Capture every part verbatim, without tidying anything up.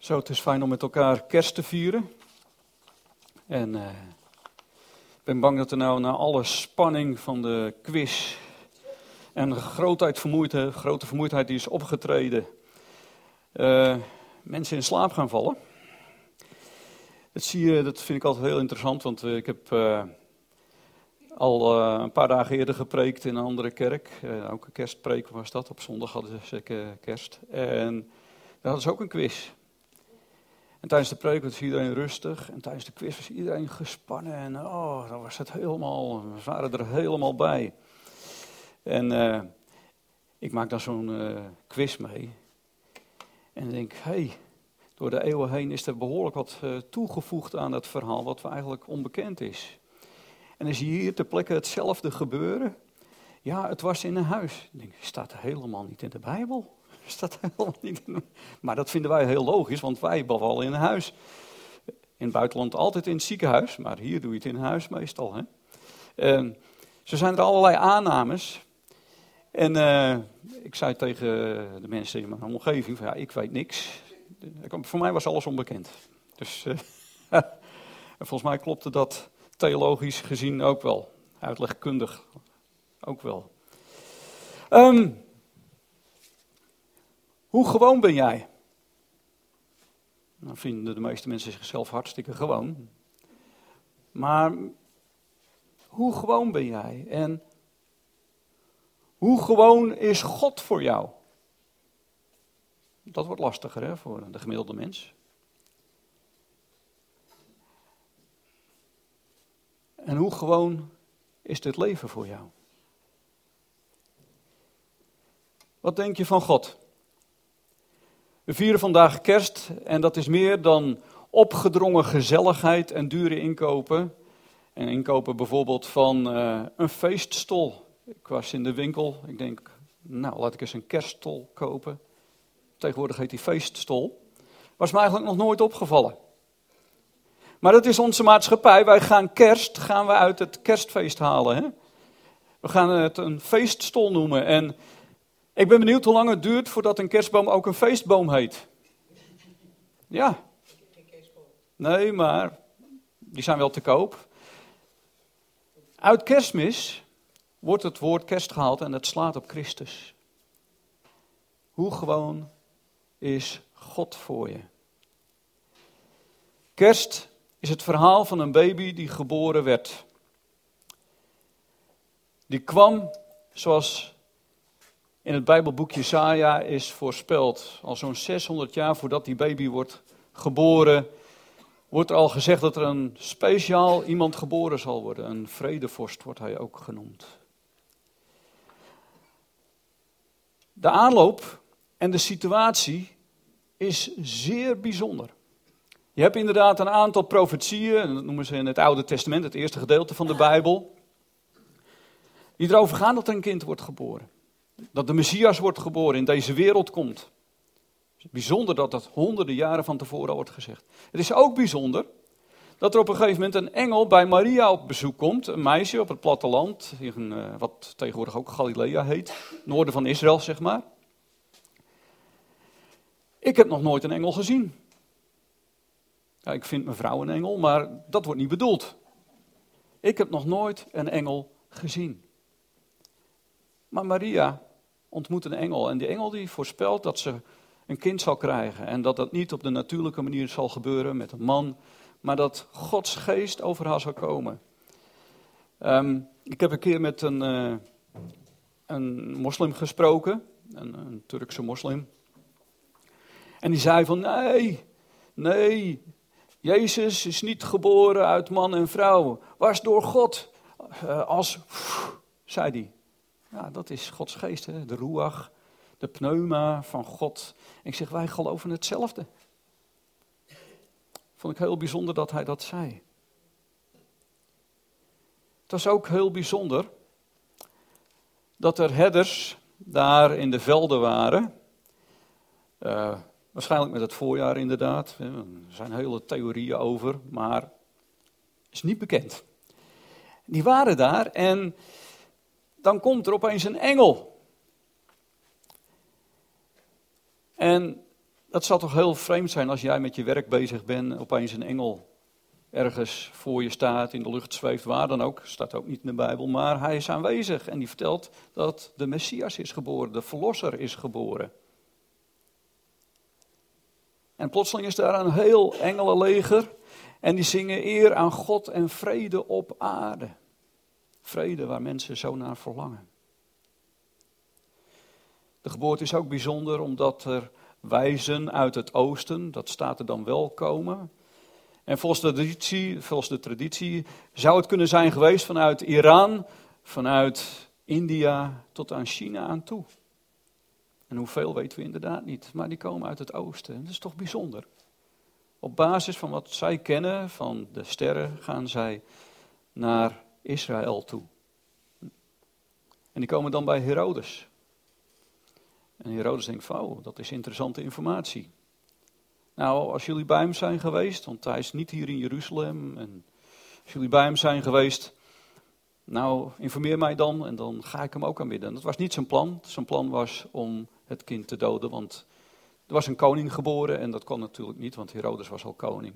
Zo, het is fijn om met elkaar kerst te vieren. En uh, ik ben bang dat er nou na alle spanning van de quiz en de grootheid, vermoeidheid, grote vermoeidheid die is opgetreden, uh, mensen in slaap gaan vallen. Dat zie je, dat vind ik altijd heel interessant, want uh, ik heb uh, al uh, een paar dagen eerder gepreekt in een andere kerk. Uh, ook een kerstpreek was dat, op zondag hadden ze uh, kerst. En daar hadden ze ook een quiz. En tijdens de preek was iedereen rustig en tijdens de quiz was iedereen gespannen en oh, dan was het helemaal, we waren er helemaal bij. En uh, ik maak dan zo'n uh, quiz mee en dan denk ik, hé, hey, door de eeuwen heen is er behoorlijk wat uh, toegevoegd aan het verhaal wat eigenlijk onbekend is. En dan zie je hier ter plekke hetzelfde gebeuren. Ja, het was in een huis. Ik denk, staat helemaal niet in de Bijbel. Staat helemaal niet in de... Maar dat vinden wij heel logisch, want wij bevallen in een huis. In het buitenland altijd in het ziekenhuis, maar hier doe je het in huis meestal. Hè? En zo zijn er allerlei aannames. En uh, ik zei tegen de mensen in mijn omgeving, van, ja, ik weet niks. Voor mij was alles onbekend. Dus uh, volgens mij klopte dat theologisch gezien ook wel. Uitlegkundig ook wel. Um, Hoe gewoon ben jij? Nou vinden de meeste mensen zichzelf hartstikke gewoon. Maar hoe gewoon ben jij? En hoe gewoon is God voor jou? Dat wordt lastiger, hè, voor de gemiddelde mens. En hoe gewoon is dit leven voor jou? Wat denk je van God? We vieren vandaag kerst en dat is meer dan opgedrongen gezelligheid en dure inkopen. En inkopen bijvoorbeeld van uh, een feeststol. Ik was in de winkel, ik denk, nou laat ik eens een kerststol kopen. Tegenwoordig heet die feeststol. Was me eigenlijk nog nooit opgevallen. Maar dat is onze maatschappij, wij gaan kerst, gaan we uit het kerstfeest halen. Hè? We gaan het een feeststol noemen en... Ik ben benieuwd hoe lang het duurt voordat een kerstboom ook een feestboom heet. Ja. Nee, maar die zijn wel te koop. Uit Kerstmis wordt het woord kerst gehaald en het slaat op Christus. Hoe gewoon is God voor je? Kerst is het verhaal van een baby die geboren werd. Die kwam zoals... in het Bijbelboek Jesaja is voorspeld, al zo'n zeshonderd jaar voordat die baby wordt geboren, wordt er al gezegd dat er een speciaal iemand geboren zal worden. Een vredevorst wordt hij ook genoemd. De aanloop en de situatie is zeer bijzonder. Je hebt inderdaad een aantal profetieën, en dat noemen ze in het Oude Testament, het eerste gedeelte van de Bijbel, die erover gaan dat er een kind wordt geboren. Dat de Messias wordt geboren, in deze wereld komt. Het is bijzonder dat dat honderden jaren van tevoren wordt gezegd. Het is ook bijzonder dat er op een gegeven moment een engel bij Maria op bezoek komt. Een meisje op het platteland, in, uh, wat tegenwoordig ook Galilea heet. Noorden van Israël, zeg maar. Ik heb nog nooit een engel gezien. Ja, ik vind mijn vrouw een engel, maar dat wordt niet bedoeld. Ik heb nog nooit een engel gezien. Maar Maria ontmoet een engel en die engel die voorspelt dat ze een kind zal krijgen. En dat dat niet op de natuurlijke manier zal gebeuren met een man, maar dat Gods geest over haar zal komen. Um, ik heb een keer met een, uh, een moslim gesproken, een, een Turkse moslim. En die zei van nee, nee, Jezus is niet geboren uit man en vrouw, was door God uh, als, pff, zei hij. Ja, dat is Gods geest, hè? De ruach, de pneuma van God. En ik zeg, wij geloven hetzelfde. Vond ik heel bijzonder dat hij dat zei. Het was ook heel bijzonder dat er herders daar in de velden waren. Uh, waarschijnlijk met het voorjaar inderdaad. Er zijn hele theorieën over, maar is niet bekend. Die waren daar en... dan komt er opeens een engel. En dat zal toch heel vreemd zijn als jij met je werk bezig bent en opeens een engel ergens voor je staat, in de lucht zweeft, waar dan ook. Staat ook niet in de Bijbel, maar hij is aanwezig en die vertelt dat de Messias is geboren, de Verlosser is geboren. En plotseling is daar een heel engelenleger en die zingen eer aan God en vrede op aarde. Vrede waar mensen zo naar verlangen. De geboorte is ook bijzonder omdat er wijzen uit het oosten, dat staat er dan wel, komen. En volgens de traditie, volgens de traditie zou het kunnen zijn geweest vanuit Iran, vanuit India tot aan China aan toe. En hoeveel weten we inderdaad niet, maar die komen uit het oosten. Dat is toch bijzonder. Op basis van wat zij kennen van de sterren gaan zij naar Israël toe. En die komen dan bij Herodes. En Herodes denkt van, oh, dat is interessante informatie. Nou, als jullie bij hem zijn geweest, want hij is niet hier in Jeruzalem. En als jullie bij hem zijn geweest, nou, informeer mij dan en dan ga ik hem ook aanbidden. Dat was niet zijn plan. Zijn plan was om het kind te doden, want er was een koning geboren en dat kon natuurlijk niet, want Herodes was al koning.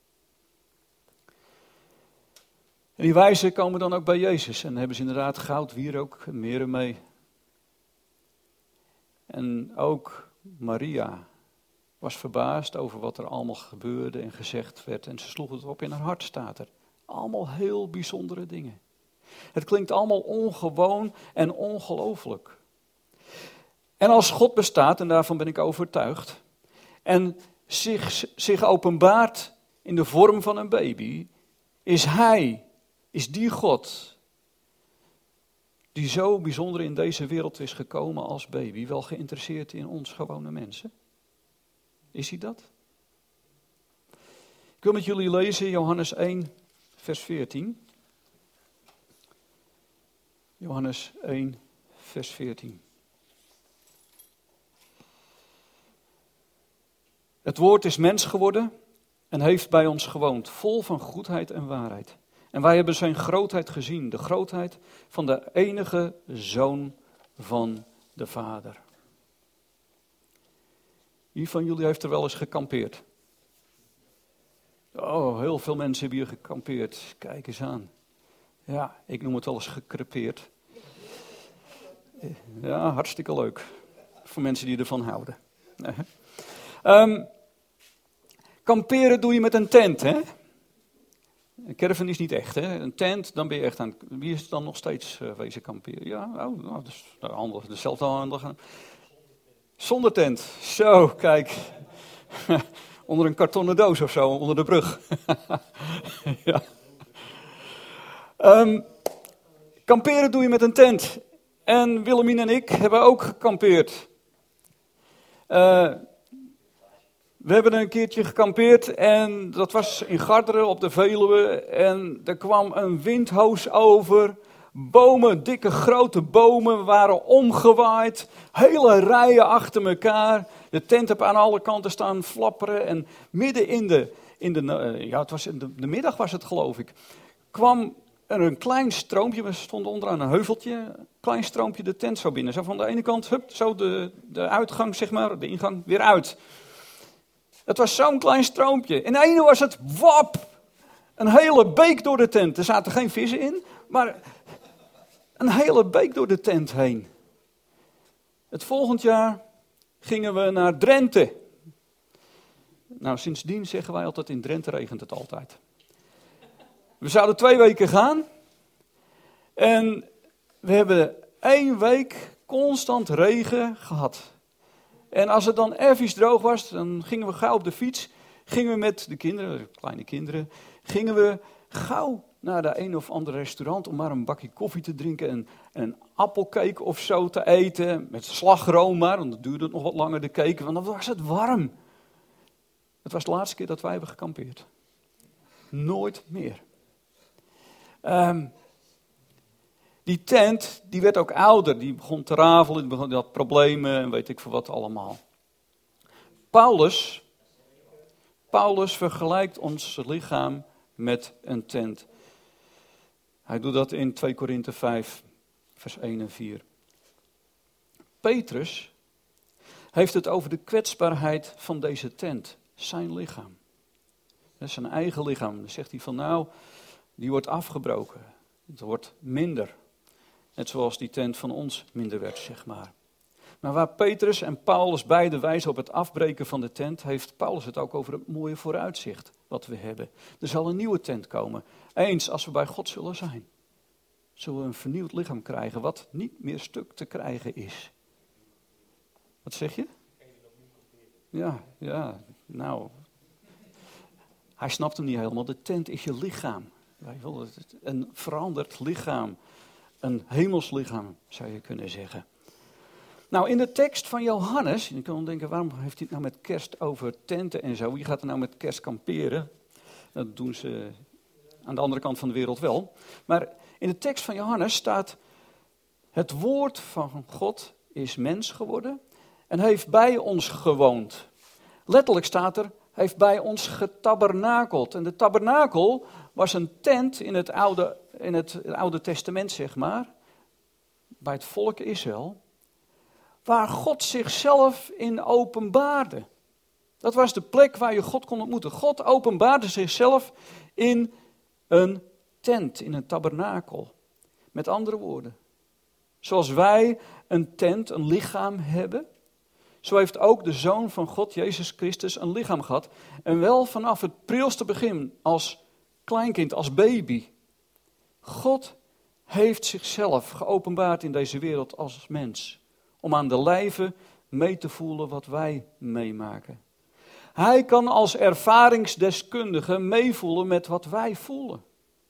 En die wijzen komen dan ook bij Jezus en hebben ze inderdaad goud, wierook en meren mee. En ook Maria was verbaasd over wat er allemaal gebeurde en gezegd werd. En ze sloeg het op in haar hart, staat er. Allemaal heel bijzondere dingen. Het klinkt allemaal ongewoon en ongelooflijk. En als God bestaat, en daarvan ben ik overtuigd, en zich, zich openbaart in de vorm van een baby, is Hij, is die God, die zo bijzonder in deze wereld is gekomen als baby, wel geïnteresseerd in ons gewone mensen? Is hij dat? Ik wil met jullie lezen Johannes één, vers veertien. Johannes één, vers veertien. Het woord is mens geworden en heeft bij ons gewoond, vol van goedheid en waarheid. En wij hebben zijn grootheid gezien, de grootheid van de enige Zoon van de Vader. Wie van jullie heeft er wel eens gekampeerd? Oh, heel veel mensen hebben hier gekampeerd. Kijk eens aan. Ja, ik noem het wel eens gekrepeerd. Ja, hartstikke leuk. Voor mensen die ervan houden. um, kamperen doe je met een tent, hè? Een caravan is niet echt, hè? Een tent, dan ben je echt aan. Wie is dan nog steeds uh, wezen kamperen? Ja, oh, nou, dus, nou, handel, dezelfde handel. Zonder tent. Zo, kijk. Onder een kartonnen doos of zo, onder de brug. Ja. Um, kamperen doe je met een tent. En Willemien en ik hebben ook gekampeerd. Uh, we hebben een keertje gekampeerd en dat was in Garderen op de Veluwe. En er kwam een windhoos over. Bomen, dikke grote bomen waren omgewaaid. Hele rijen achter elkaar. De tent heb aan alle kanten staan flapperen. En midden in de, in de, uh, ja, het was in de, de middag was het geloof ik, kwam er een klein stroompje. We stonden onderaan een heuveltje. Een klein stroompje de tent zo binnen. Zo van de ene kant, hup, zo de, de uitgang zeg maar, de ingang weer uit. Het was zo'n klein stroompje. In de ene was het wap. Een hele beek door de tent. Er zaten geen vissen in, maar een hele beek door de tent heen. Het volgend jaar gingen we naar Drenthe. Nou, sindsdien zeggen wij altijd, in Drenthe regent het altijd. We zouden twee weken gaan. En we hebben één week constant regen gehad. En als het dan even droog was, dan gingen we gauw op de fiets. Gingen we met de kinderen, kleine kinderen, gingen we gauw naar de een of ander restaurant om maar een bakje koffie te drinken en, en een appelcake of zo te eten. Met slagroom maar, want dat duurde nog wat langer de cake, want dan was het warm. Het was de laatste keer dat wij hebben gekampeerd. Nooit meer. Um, die tent, die werd ook ouder, die begon te rafelen, die, begon, die had problemen en weet ik veel wat allemaal. Paulus, Paulus vergelijkt ons lichaam met een tent. Hij doet dat in twee Korinthe vijf, vers één en vier. Petrus heeft het over de kwetsbaarheid van deze tent, zijn lichaam. Zijn eigen lichaam. Dan zegt hij van nou, die wordt afgebroken. Het wordt minder. Net zoals die tent van ons minder werd, zeg maar. Maar waar Petrus en Paulus beide wijzen op het afbreken van de tent, heeft Paulus het ook over het mooie vooruitzicht wat we hebben. Er zal een nieuwe tent komen. Eens als we bij God zullen zijn, zullen we een vernieuwd lichaam krijgen wat niet meer stuk te krijgen is. Wat zeg je? Ja, ja, nou. Hij snapt hem niet helemaal. De tent is je lichaam. Een veranderd lichaam. Een hemels lichaam, zou je kunnen zeggen. Nou, in de tekst van Johannes, je kan denken, waarom heeft hij het nou met kerst over tenten en zo? Wie gaat er nou met kerst kamperen? Dat doen ze aan de andere kant van de wereld wel. Maar in de tekst van Johannes staat, het woord van God is mens geworden en heeft bij ons gewoond. Letterlijk staat er, heeft bij ons getabernakeld. En de tabernakel was een tent in het oude, in het oude testament, zeg maar, bij het volk Israël, waar God zichzelf in openbaarde. Dat was de plek waar je God kon ontmoeten. God openbaarde zichzelf in een tent, in een tabernakel. Met andere woorden, zoals wij een tent, een lichaam hebben, zo heeft ook de Zoon van God, Jezus Christus, een lichaam gehad. En wel vanaf het prilste begin, als kleinkind, als baby. God heeft zichzelf geopenbaard in deze wereld als mens. Om aan de lijve mee te voelen wat wij meemaken. Hij kan als ervaringsdeskundige meevoelen met wat wij voelen.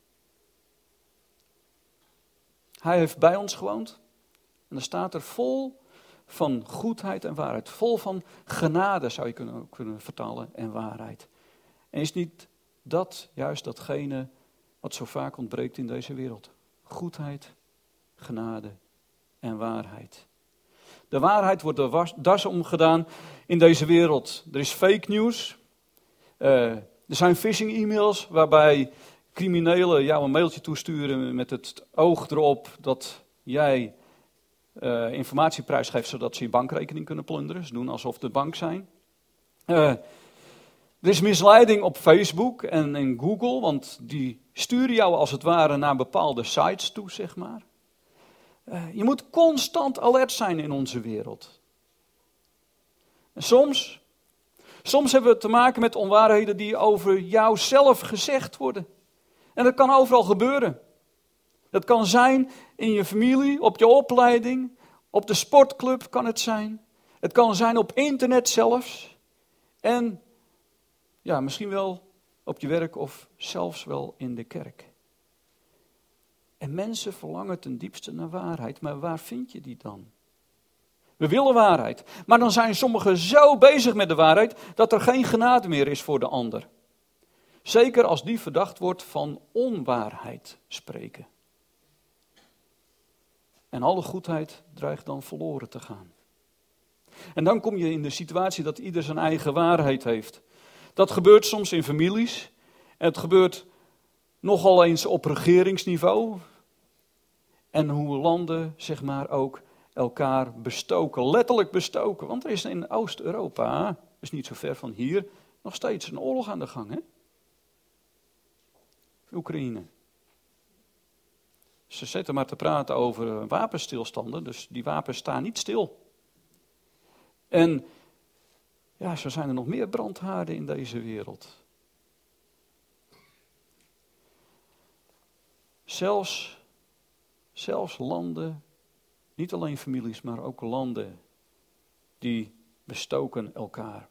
Hij heeft bij ons gewoond. En dan staat er vol van goedheid en waarheid. Vol van genade zou je kunnen, kunnen vertalen en waarheid. En is niet dat juist datgene wat zo vaak ontbreekt in deze wereld? Goedheid, genade en waarheid. De waarheid wordt de das omgedaan in deze wereld. Er is fake news. Uh, er zijn phishing e-mails waarbij criminelen jou een mailtje toesturen met het oog erop dat jij uh, informatie prijsgeeft zodat ze je bankrekening kunnen plunderen. Ze doen alsof de bank zijn. Uh, er is misleiding op Facebook en in Google, want die sturen jou als het ware naar bepaalde sites toe, zeg maar. Uh, je moet constant alert zijn in onze wereld. En soms, soms hebben we te maken met onwaarheden die over jouzelf gezegd worden. En dat kan overal gebeuren. Dat kan zijn in je familie, op je opleiding, op de sportclub kan het zijn. Het kan zijn op internet zelfs. En ja, misschien wel op je werk of zelfs wel in de kerk. En mensen verlangen ten diepste naar waarheid, maar waar vind je die dan? We willen waarheid, maar dan zijn sommigen zo bezig met de waarheid dat er geen genade meer is voor de ander. Zeker als die verdacht wordt van onwaarheid spreken. En alle goedheid dreigt dan verloren te gaan. En dan kom je in de situatie dat ieder zijn eigen waarheid heeft. Dat gebeurt soms in families. En het gebeurt nogal eens op regeringsniveau. En hoe landen, zeg maar, ook elkaar bestoken. Letterlijk bestoken. Want er is in Oost-Europa, dus niet zo ver van hier, nog steeds een oorlog aan de gang, hè? Oekraïne. Ze zitten maar te praten over wapenstilstanden, dus die wapens staan niet stil. En ja, zo zijn er nog meer brandhaarden in deze wereld. Zelfs, zelfs landen, niet alleen families, maar ook landen, die bestoken elkaar.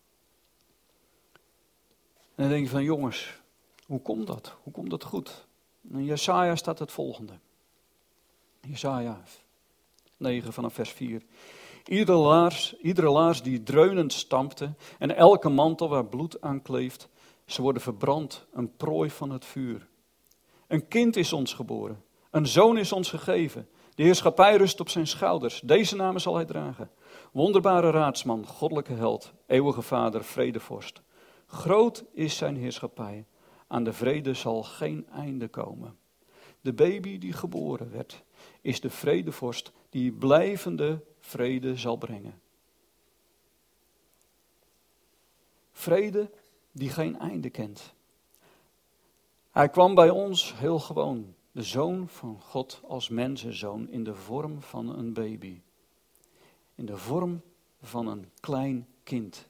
En dan denk je van, jongens, hoe komt dat? Hoe komt dat goed? In Jesaja staat het volgende. Jesaja negen vanaf vers vier. Iedere laars, iedere laars die dreunend stampte en elke mantel waar bloed aan kleeft, ze worden verbrand, een prooi van het vuur. Een kind is ons geboren, een zoon is ons gegeven. De heerschappij rust op zijn schouders, deze namen zal hij dragen. Wonderbare raadsman, goddelijke held, eeuwige vader, vredevorst. Groot is zijn heerschappij, aan de vrede zal geen einde komen. De baby die geboren werd, is de vredevorst die blijvende vrede zal brengen. Vrede die geen einde kent. Hij kwam bij ons heel gewoon. De Zoon van God als mensenzoon in de vorm van een baby. In de vorm van een klein kind.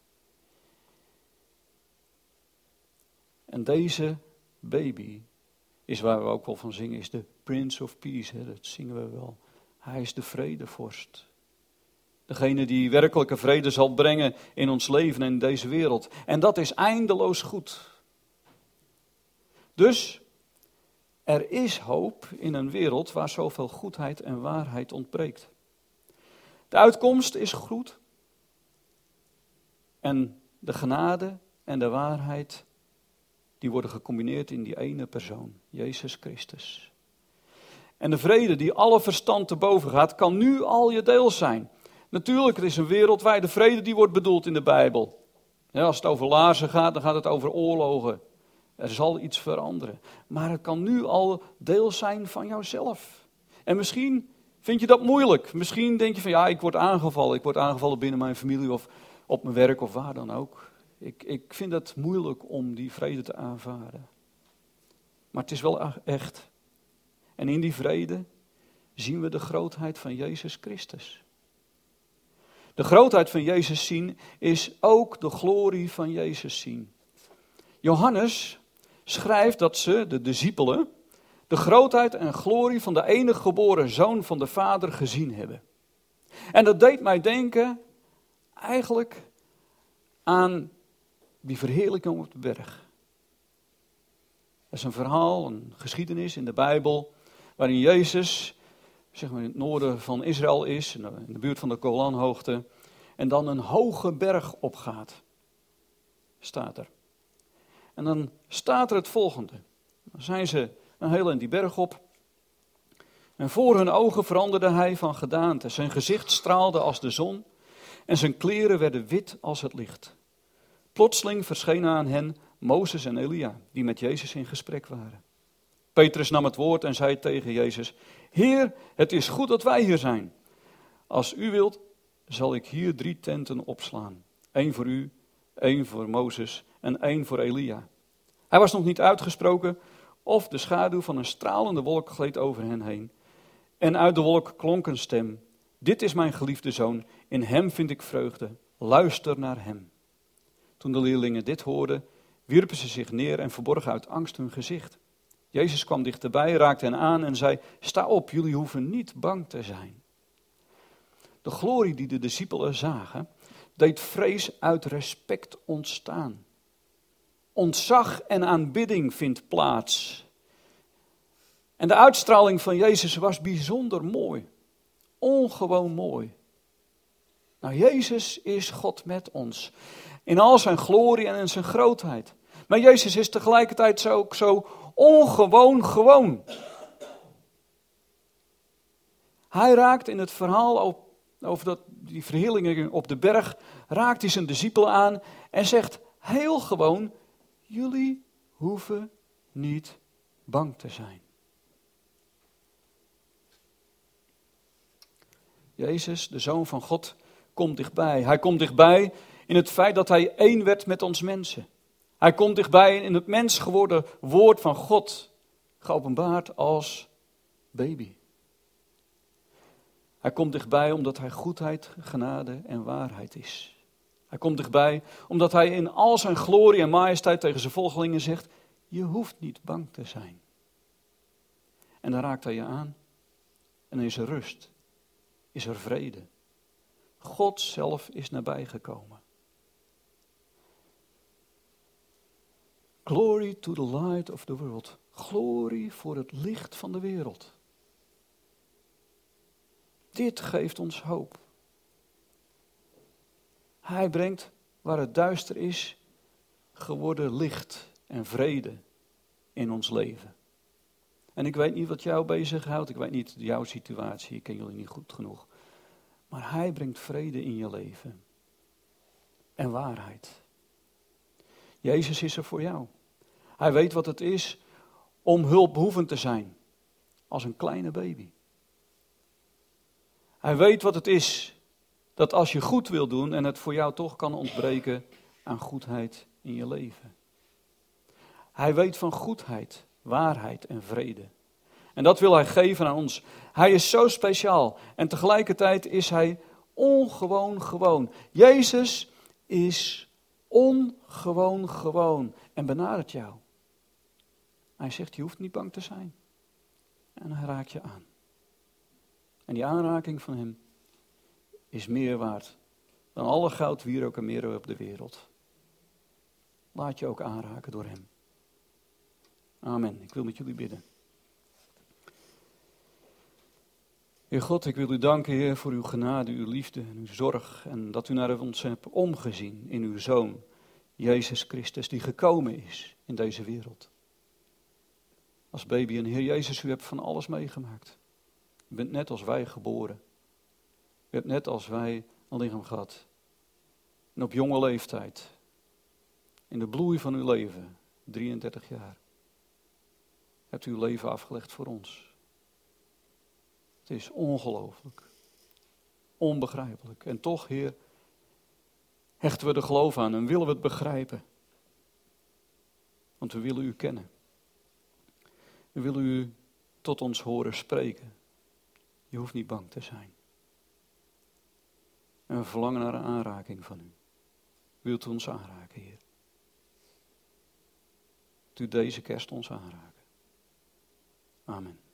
En deze baby is waar we ook wel van zingen, is de Prince of Peace. Hè? Dat zingen we wel. Hij is de vredevorst. Degene die werkelijke vrede zal brengen in ons leven en in deze wereld. En dat is eindeloos goed. Dus er is hoop in een wereld waar zoveel goedheid en waarheid ontbreekt. De uitkomst is goed. En de genade en de waarheid, die worden gecombineerd in die ene persoon, Jezus Christus. En de vrede die alle verstand te boven gaat, kan nu al je deel zijn. Natuurlijk, het is een wereldwijde vrede die wordt bedoeld in de Bijbel. Ja, als het over laarzen gaat, dan gaat het over oorlogen. Er zal iets veranderen. Maar het kan nu al deel zijn van jouzelf. En misschien vind je dat moeilijk. Misschien denk je van ja, ik word aangevallen. Ik word aangevallen binnen mijn familie of op mijn werk of waar dan ook. Ik, ik vind het moeilijk om die vrede te aanvaarden. Maar het is wel echt. En in die vrede zien we de grootheid van Jezus Christus. De grootheid van Jezus zien is ook de glorie van Jezus zien. Johannes schrijft dat ze, de discipelen, de grootheid en glorie van de enige geboren zoon van de Vader gezien hebben. En dat deed mij denken eigenlijk aan die verheerlijking op de berg. Dat is een verhaal, een geschiedenis in de Bijbel, waarin Jezus, zeg maar in het noorden van Israël is, in de buurt van de Golanhoogte, en dan een hoge berg opgaat. Staat er. En dan staat er het volgende. Dan zijn ze een heel eind die berg op. En voor hun ogen veranderde hij van gedaante. Zijn gezicht straalde als de zon en zijn kleren werden wit als het licht. Plotseling verschenen aan hen Mozes en Elia, die met Jezus in gesprek waren. Petrus nam het woord en zei tegen Jezus: Heer, het is goed dat wij hier zijn. Als u wilt, zal ik hier drie tenten opslaan. Eén voor u, één voor Mozes en één voor Elia. Hij was nog niet uitgesproken of de schaduw van een stralende wolk gleed over hen heen. En uit de wolk klonk een stem: Dit is mijn geliefde zoon, in hem vind ik vreugde. Luister naar hem. Toen de leerlingen dit hoorden, wierpen ze zich neer en verborgen uit angst hun gezicht. Jezus kwam dichterbij, raakte hen aan en zei: Sta op, jullie hoeven niet bang te zijn. De glorie die de discipelen zagen, deed vrees uit respect ontstaan. Ontzag en aanbidding vindt plaats. En de uitstraling van Jezus was bijzonder mooi. Ongewoon mooi. Nou, Jezus is God met ons. In al zijn glorie en in zijn grootheid. Maar Jezus is tegelijkertijd zo, ook zo ongewoon gewoon. Hij raakt in het verhaal op, over dat, die verheerlijking op de berg, raakt hij zijn discipelen aan en zegt heel gewoon: jullie hoeven niet bang te zijn. Jezus, de Zoon van God, komt dichtbij. Hij komt dichtbij in het feit dat hij één werd met ons mensen. Hij komt dichtbij in het mens geworden woord van God, geopenbaard als baby. Hij komt dichtbij omdat hij goedheid, genade en waarheid is. Hij komt dichtbij omdat hij in al zijn glorie en majesteit tegen zijn volgelingen zegt: je hoeft niet bang te zijn. En dan raakt hij je aan en is er rust, is er vrede. God zelf is nabijgekomen. Glory to the light of the world. Glorie voor het licht van de wereld. Dit geeft ons hoop. Hij brengt waar het duister is, geworden licht en vrede in ons leven. En ik weet niet wat jou bezighoudt, ik weet niet jouw situatie, ik ken jullie niet goed genoeg. Maar hij brengt vrede in je leven. En waarheid. Jezus is er voor jou. Hij weet wat het is om hulpbehoevend te zijn. Als een kleine baby. Hij weet wat het is dat als je goed wil doen en het voor jou toch kan ontbreken, aan goedheid in je leven. Hij weet van goedheid, waarheid en vrede. En dat wil hij geven aan ons. Hij is zo speciaal en tegelijkertijd is hij ongewoon gewoon. Jezus is ongewoon gewoon en benadert jou. Hij zegt, je hoeft niet bang te zijn. En hij raakt je aan. En die aanraking van hem is meer waard dan alle goud, wierook en mero op de wereld. Laat je ook aanraken door hem. Amen. Ik wil met jullie bidden. Heer God, ik wil u danken, Heer, voor uw genade, uw liefde en uw zorg. En dat u naar ons hebt omgezien in uw Zoon, Jezus Christus, die gekomen is in deze wereld. Als baby en Heer Jezus, u hebt van alles meegemaakt. U bent net als wij geboren. U hebt net als wij een lichaam gehad. En op jonge leeftijd, in de bloei van uw leven, drieëndertig jaar, hebt u uw leven afgelegd voor ons. Het is ongelooflijk, onbegrijpelijk. En toch, Heer, hechten we er geloof aan en willen we het begrijpen. Want we willen u kennen. We willen u tot ons horen spreken. Je hoeft niet bang te zijn. En we verlangen naar een aanraking van u. Wilt u ons aanraken, Heer? Wilt u deze kerst ons aanraken? Amen.